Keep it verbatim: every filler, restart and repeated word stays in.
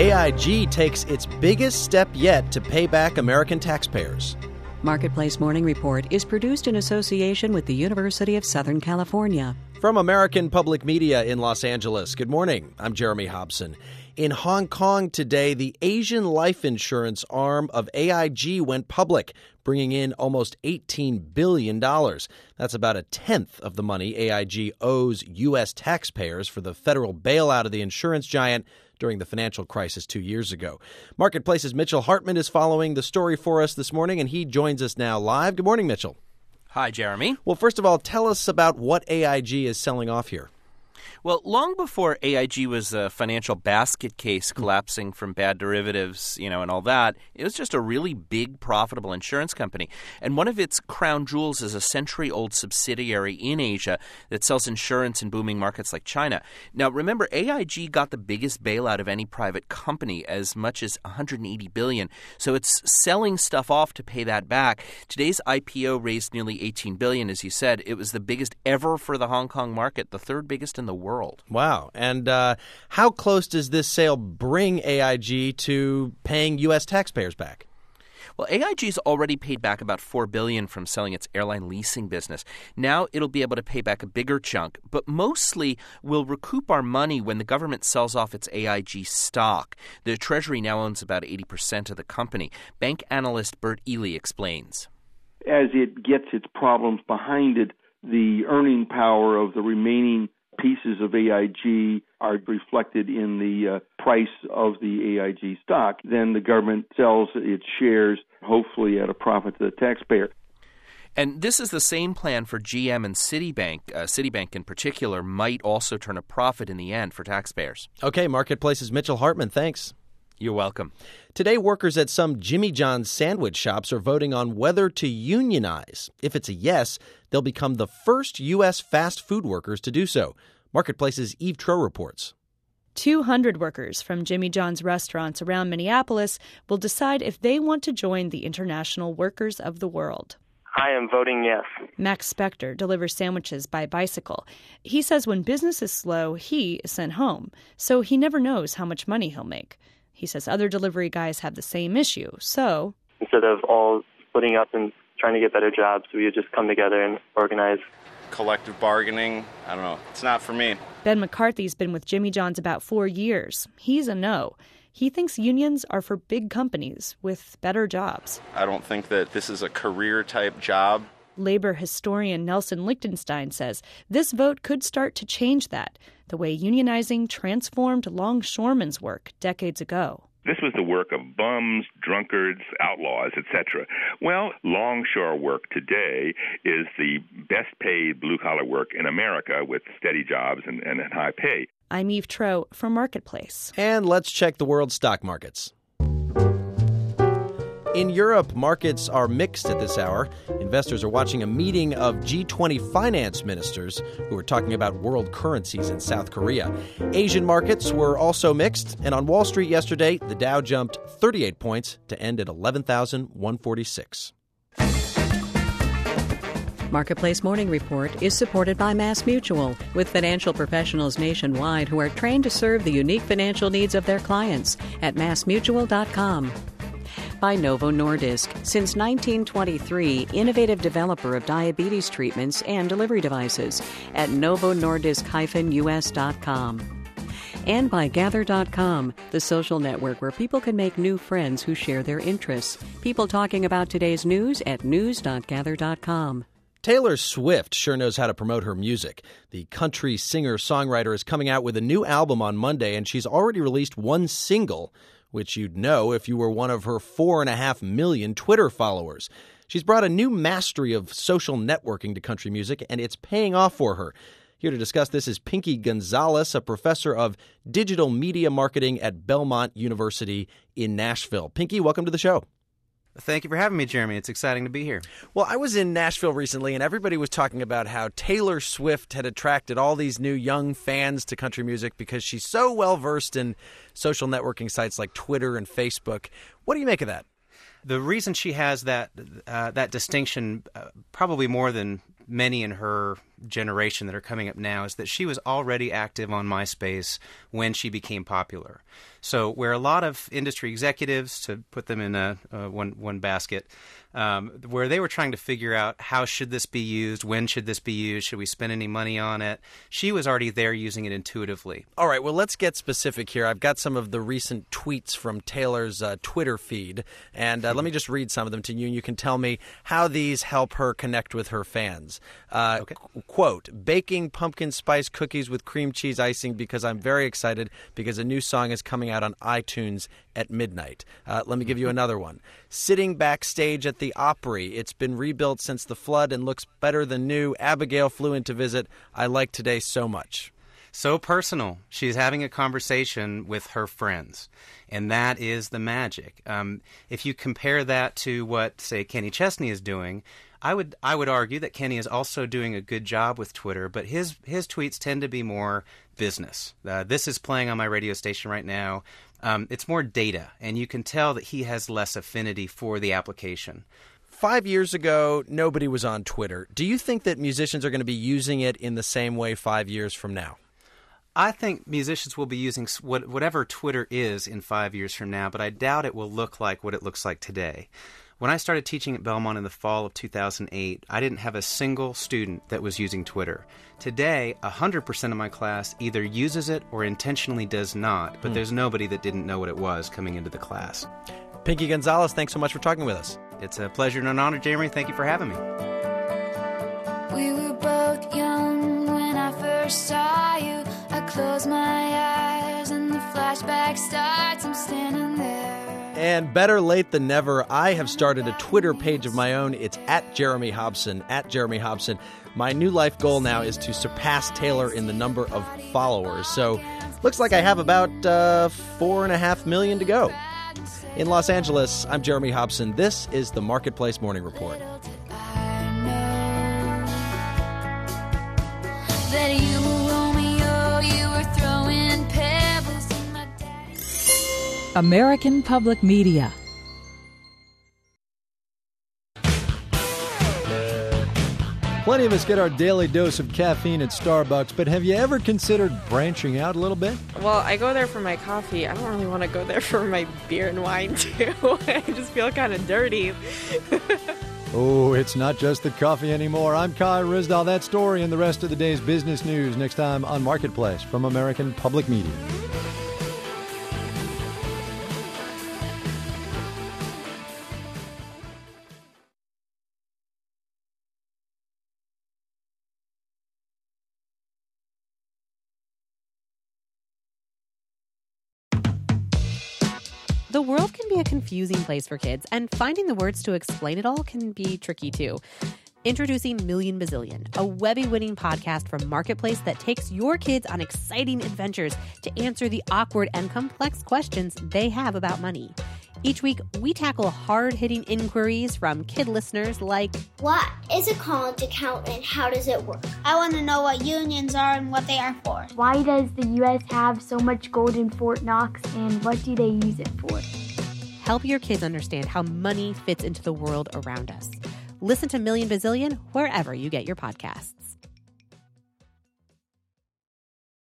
A I G takes its biggest step yet to pay back American taxpayers. Marketplace Morning Report is produced in association with the University of Southern California. From American Public Media in Los Angeles, good morning. I'm Jeremy Hobson. In Hong Kong today, the Asian life insurance arm of A I G went public, bringing in almost eighteen billion dollars. That's about a tenth of the money A I G owes U S taxpayers for the federal bailout of the insurance giant during the financial crisis two years ago. Marketplace's Mitchell Hartman is following the story for us this morning, and he joins us now live. Good morning, Mitchell. Hi, Jeremy. Well, first of all, tell us about what A I G is selling off here. Well, long before A I G was a financial basket case collapsing from bad derivatives, you know, and all that, it was just a really big, profitable insurance company. And one of its crown jewels is a century-old subsidiary in Asia that sells insurance in booming markets like China. Now, remember, A I G got the biggest bailout of any private company, as much as one hundred eighty billion dollars. So it's selling stuff off to pay that back. Today's I P O raised nearly eighteen billion dollars, as you said. It was the biggest ever for the Hong Kong market, the third biggest in the world. World. Wow. And uh, how close does this sale bring A I G to paying U S taxpayers back? Well, A I G's already paid back about four billion dollars from selling its airline leasing business. Now it'll be able to pay back a bigger chunk, but mostly we'll recoup our money when the government sells off its A I G stock. The Treasury now owns about eighty percent of the company. Bank analyst Bert Ely explains. As it gets its problems behind it, the earning power of the remaining pieces of A I G are reflected in the uh, price of the A I G stock. Then the government sells its shares, hopefully at a profit to the taxpayer. And this is the same plan for G M and Citibank. Uh, Citibank in particular might also turn a profit in the end for taxpayers. Okay, Marketplace's Mitchell Hartman, thanks. You're welcome. Today, workers at some Jimmy John's sandwich shops are voting on whether to unionize. If it's a yes, they'll become the first U S fast food workers to do so. Marketplace's Eve Tro reports. two hundred workers from Jimmy John's restaurants around Minneapolis will decide if they want to join the International Workers of the World. I am voting yes. Max Spector delivers sandwiches by bicycle. He says when business is slow, he is sent home, so he never knows how much money he'll make. He says other delivery guys have the same issue, so instead of all splitting up and trying to get better jobs, we would just come together and organize. Collective bargaining, I don't know. It's not for me. Ben McCarthy's been with Jimmy John's about four years. He's a no. He thinks unions are for big companies with better jobs. I don't think that this is a career-type job. Labor historian Nelson Lichtenstein says this vote could start to change that, the way unionizing transformed longshoremen's work decades ago. This was the work of bums, drunkards, outlaws, et cetera. Well, longshore work today is the best-paid blue-collar work in America with steady jobs and, and high pay. I'm Eve Tro for Marketplace. And let's check the world stock markets. In Europe, markets are mixed at this hour. Investors are watching a meeting of G twenty finance ministers who are talking about world currencies in South Korea. Asian markets were also mixed, and on Wall Street yesterday, the Dow jumped thirty-eight points to end at eleven thousand one hundred forty-six. Marketplace Morning Report is supported by MassMutual, with financial professionals nationwide who are trained to serve the unique financial needs of their clients at mass mutual dot com. By Novo Nordisk, since nineteen twenty-three, innovative developer of diabetes treatments and delivery devices at novo nordisk dash u s dot com. And by Gather dot com, the social network where people can make new friends who share their interests. People talking about today's news at news dot gather dot com. Taylor Swift sure knows how to promote her music. The country singer-songwriter is coming out with a new album on Monday, and she's already released one single, which you'd know if you were one of her four and a half million Twitter followers. She's brought a new mastery of social networking to country music, and it's paying off for her. Here to discuss this is Pinky Gonzalez, a professor of digital media marketing at Belmont University in Nashville. Pinky, welcome to the show. Thank you for having me, Jeremy. It's exciting to be here. Well, I was in Nashville recently, and everybody was talking about how Taylor Swift had attracted all these new young fans to country music because she's so well-versed in social networking sites like Twitter and Facebook. What do you make of that? The reason she has that uh, that distinction, uh, probably more than many in her generation that are coming up now is that she was already active on MySpace when she became popular. So where a lot of industry executives, to put them in a, a one one basket, um, where they were trying to figure out how should this be used, when should this be used, should we spend any money on it, she was already there using it intuitively. All right, well, let's get specific here. I've got some of the recent tweets from Taylor's uh, Twitter feed, and uh, let me just read some of them to you, and you can tell me how these help her connect with her fans. Uh, okay. qu- quote, baking pumpkin spice cookies with cream cheese icing because I'm very excited because a new song is coming out on iTunes at midnight. Uh, let me give you another one. Sitting backstage at the Opry. It's been rebuilt since the flood and looks better than new. Abigail flew in to visit. I like today so much. So personal. She's having a conversation with her friends, and that is the magic. Um, if you compare that to what, say, Kenny Chesney is doing, I would I would argue that Kenny is also doing a good job with Twitter, but his his tweets tend to be more business. Uh, this is playing on my radio station right now. Um, it's more data, and you can tell that he has less affinity for the application. Five years ago, nobody was on Twitter. Do you think that musicians are going to be using it in the same way five years from now? I think musicians will be using what, whatever Twitter is in five years from now, but I doubt it will look like what it looks like today. When I started teaching at Belmont in the fall of two thousand eight, I didn't have a single student that was using Twitter. Today, one hundred percent of my class either uses it or intentionally does not, but hmm. there's nobody that didn't know what it was coming into the class. Pinky Gonzalez, thanks so much for talking with us. It's a pleasure and an honor, Jeremy. Thank you for having me. We were both young when I first saw you. I close my eyes and the flashback starts. I'm standing there. And better late than never, I have started a Twitter page of my own. It's at Jeremy Hobson, at Jeremy Hobson. My new life goal now is to surpass Taylor in the number of followers. So looks like I have about uh, four and a half million to go. In Los Angeles, I'm Jeremy Hobson. This is the Marketplace Morning Report. That you were Romeo, you were throwing pebbles in my day. American Public Media. Plenty of us get our daily dose of caffeine at Starbucks, but have you ever considered branching out a little bit? Well, I go there for my coffee. I don't really want to go there for my beer and wine, too. I just feel kind of dirty. Oh, it's not just the coffee anymore. I'm Kai Risdal. That story and the rest of the day's business news next time on Marketplace from American Public Media. The world can be a confusing place for kids, and finding the words to explain it all can be tricky, too. Introducing Million Bazillion, a Webby-winning podcast from Marketplace that takes your kids on exciting adventures to answer the awkward and complex questions they have about money. Each week, we tackle hard-hitting inquiries from kid listeners like, what is a college account and how does it work? I want to know what unions are and what they are for. Why does the U S have so much gold in Fort Knox and what do they use it for? Help your kids understand how money fits into the world around us. Listen to Million Bazillion wherever you get your podcasts.